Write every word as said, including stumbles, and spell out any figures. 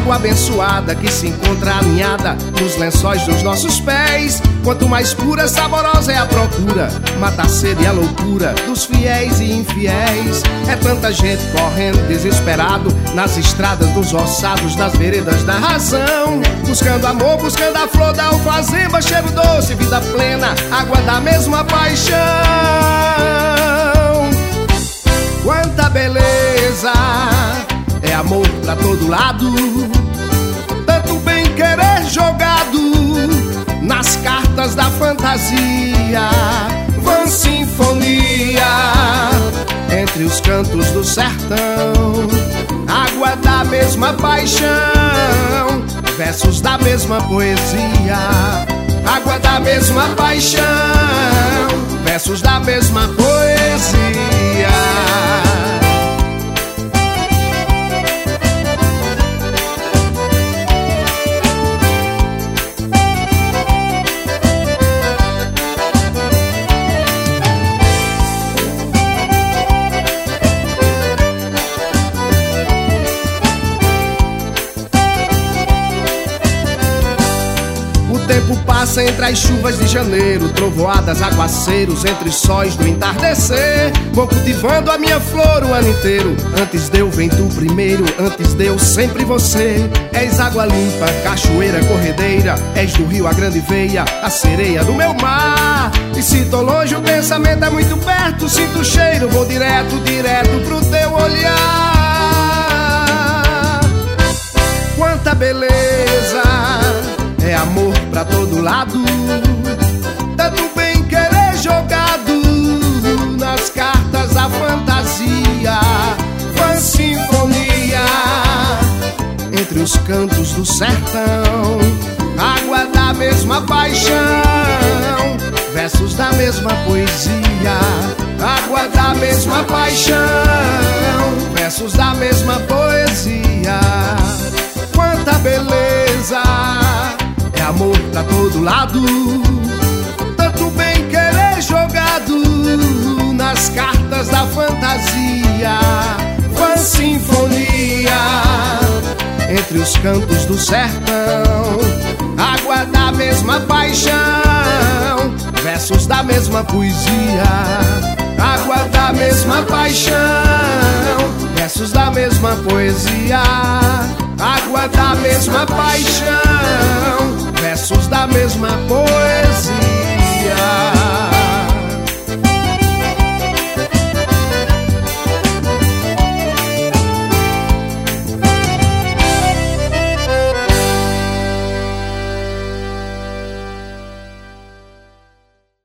água abençoada que se encontra alinhada nos lençóis dos nossos pés. Quanto mais pura, saborosa é a procura, mata a sede e a loucura dos fiéis e infiéis. É tanta gente correndo desesperado nas estradas dos ossados, nas veredas da razão, buscando amor, buscando a flor da alfazema, cheiro doce, vida plena, água da mesma paixão. Quanta beleza, é amor pra todo lado, tanto bem querer jogado nas cartas da fantasia. Vã sinfonia entre os cantos do sertão, água da mesma paixão, versos da mesma poesia. Água da mesma paixão, versos da mesma poesia. O tempo passa entre as chuvas de janeiro, trovoadas, aguaceiros, entre sóis do entardecer. Vou cultivando a minha flor o ano inteiro, antes de eu vem tu primeiro, antes de eu sempre você. És água limpa, cachoeira corredeira, és do rio a grande veia, a sereia do meu mar. E se tô longe o pensamento é muito perto, sinto o cheiro, vou direto, direto pro teu olhar. Quanta beleza, é amor pra todo lado, tanto bem querer jogado nas cartas da fantasia. Vã sinfonia entre os cantos do sertão, água da mesma paixão, versos da mesma poesia. Água da mesma paixão, versos da mesma poesia. Quanta beleza, é amor pra todo lado, tanto bem querer jogado nas cartas da fantasia. Vã sinfonia entre os cantos do sertão, água da mesma paixão, versos da mesma poesia. Água da mesma paixão, versos da mesma poesia. Água da mesma paixão, versos da mesma poesia.